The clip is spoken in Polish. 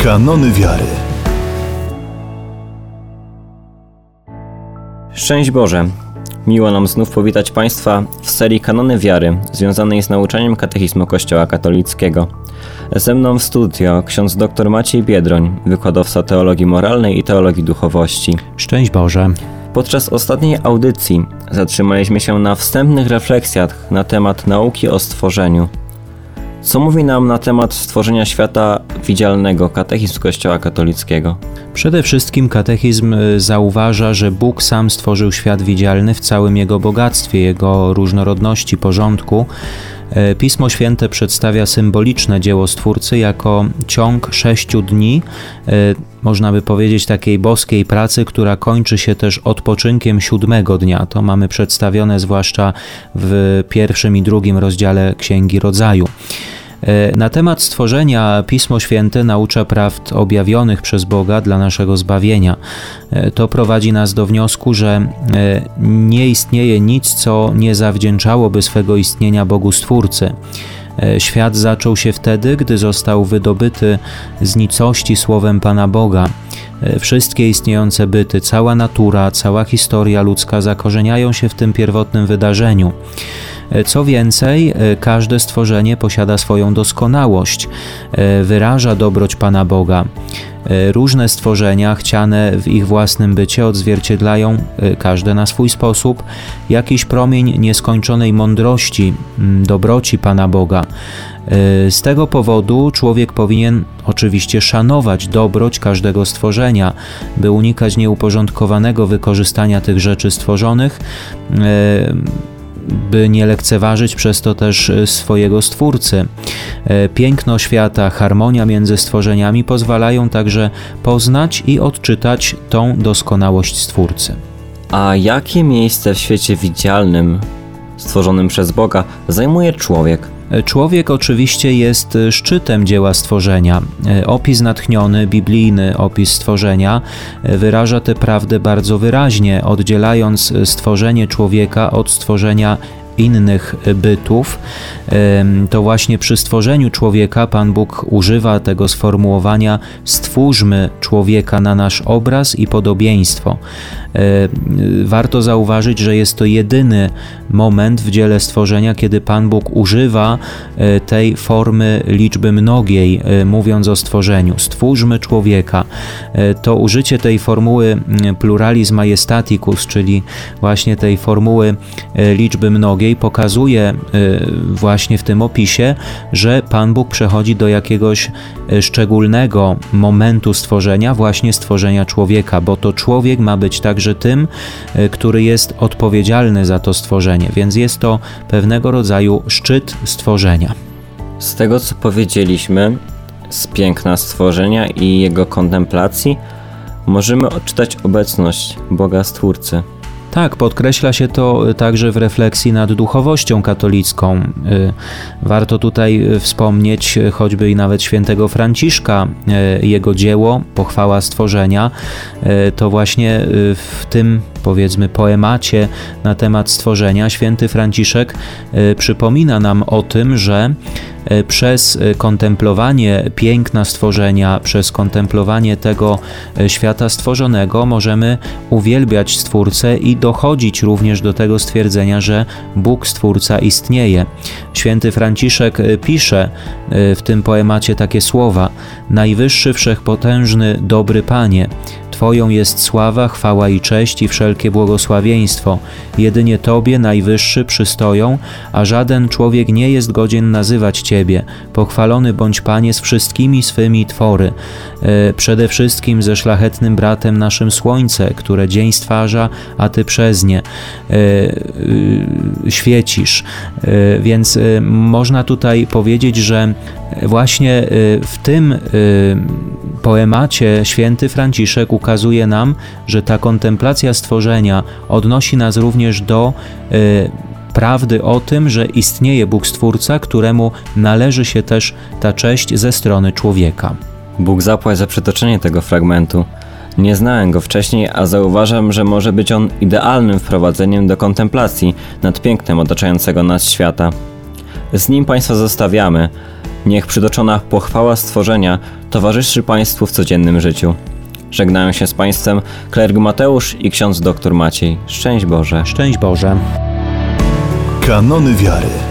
Kanony wiary. Szczęść Boże! Miło nam znów powitać Państwa w serii Kanony wiary, związanej z nauczaniem katechizmu Kościoła katolickiego. Ze mną w studio ksiądz dr Maciej Biedroń, wykładowca teologii moralnej i teologii duchowości. Szczęść Boże! Podczas ostatniej audycji zatrzymaliśmy się na wstępnych refleksjach na temat nauki o stworzeniu. Co mówi nam na temat stworzenia świata widzialnego katechizm Kościoła katolickiego? Przede wszystkim katechizm zauważa, że Bóg sam stworzył świat widzialny w całym jego bogactwie, jego różnorodności, porządku. Pismo Święte przedstawia symboliczne dzieło Stwórcy jako ciąg 6 dni, można by powiedzieć takiej boskiej pracy, która kończy się też odpoczynkiem 7 dnia. To mamy przedstawione zwłaszcza w 1. i 2. rozdziale Księgi Rodzaju. Na temat stworzenia Pismo Święte naucza prawd objawionych przez Boga dla naszego zbawienia. To prowadzi nas do wniosku, że nie istnieje nic, co nie zawdzięczałoby swego istnienia Bogu Stwórcy. Świat zaczął się wtedy, gdy został wydobyty z nicości słowem Pana Boga. Wszystkie istniejące byty, cała natura, cała historia ludzka zakorzeniają się w tym pierwotnym wydarzeniu. Co więcej, każde stworzenie posiada swoją doskonałość, wyraża dobroć Pana Boga. Różne stworzenia, chciane w ich własnym bycie, odzwierciedlają, każde na swój sposób, jakiś promień nieskończonej mądrości, dobroci Pana Boga. Z tego powodu człowiek powinien oczywiście szanować dobroć każdego stworzenia, by unikać nieuporządkowanego wykorzystania tych rzeczy stworzonych, by nie lekceważyć przez to też swojego Stwórcy. Piękno świata, harmonia między stworzeniami pozwalają także poznać i odczytać tą doskonałość Stwórcy. A jakie miejsce w świecie widzialnym, stworzonym przez Boga, zajmuje człowiek? Człowiek oczywiście jest szczytem dzieła stworzenia. Opis natchniony, biblijny opis stworzenia wyraża tę prawdę bardzo wyraźnie, oddzielając stworzenie człowieka od stworzenia innych bytów. To właśnie przy stworzeniu człowieka Pan Bóg używa tego sformułowania: stwórzmy człowieka na nasz obraz i podobieństwo. Warto zauważyć, że jest to jedyny moment w dziele stworzenia, kiedy Pan Bóg używa tej formy liczby mnogiej, mówiąc o stworzeniu. Stwórzmy człowieka. To użycie tej formuły pluralis majestaticus, czyli właśnie tej formuły liczby mnogiej, pokazuje właśnie w tym opisie, że Pan Bóg przechodzi do jakiegoś szczególnego momentu stworzenia, właśnie stworzenia człowieka, bo to człowiek ma być także tym, który jest odpowiedzialny za to stworzenie, więc jest to pewnego rodzaju szczyt stworzenia. Z tego, co powiedzieliśmy, z piękna stworzenia i jego kontemplacji, możemy odczytać obecność Boga Stwórcy. Tak, podkreśla się to także w refleksji nad duchowością katolicką. Warto tutaj wspomnieć choćby i nawet świętego Franciszka, jego dzieło Pochwała stworzenia. To właśnie w tym, powiedzmy, poemacie na temat stworzenia święty Franciszek przypomina nam o tym, że przez kontemplowanie piękna stworzenia, przez kontemplowanie tego świata stworzonego możemy uwielbiać Stwórcę i dochodzić również do tego stwierdzenia, że Bóg Stwórca istnieje. Święty Franciszek pisze w tym poemacie takie słowa: Najwyższy, wszechpotężny, dobry Panie, Twoją jest sława, chwała i cześć i wszelkie błogosławieństwo. Jedynie Tobie, Najwyższy, przystoją, a żaden człowiek nie jest godzien nazywać Ciebie. Pochwalony bądź Panie z wszystkimi swymi twory. Przede wszystkim ze szlachetnym bratem naszym Słońce, które dzień stwarza, a Ty przez nie świecisz. Więc można tutaj powiedzieć, że właśnie w tym poemacie święty Franciszek ukazuje nam, że ta kontemplacja stworzenia odnosi nas również do prawdy o tym, że istnieje Bóg Stwórca, któremu należy się też ta cześć ze strony człowieka. Bóg zapłać za przytoczenie tego fragmentu. Nie znałem go wcześniej, a zauważam, że może być on idealnym wprowadzeniem do kontemplacji nad pięknem otaczającego nas świata. Z nim Państwa zostawiamy. Niech przytoczona pochwała stworzenia towarzyszy Państwu w codziennym życiu. Żegnają się z Państwem klerk Mateusz i ksiądz dr Maciej. Szczęść Boże. Szczęść Boże. Kanony wiary.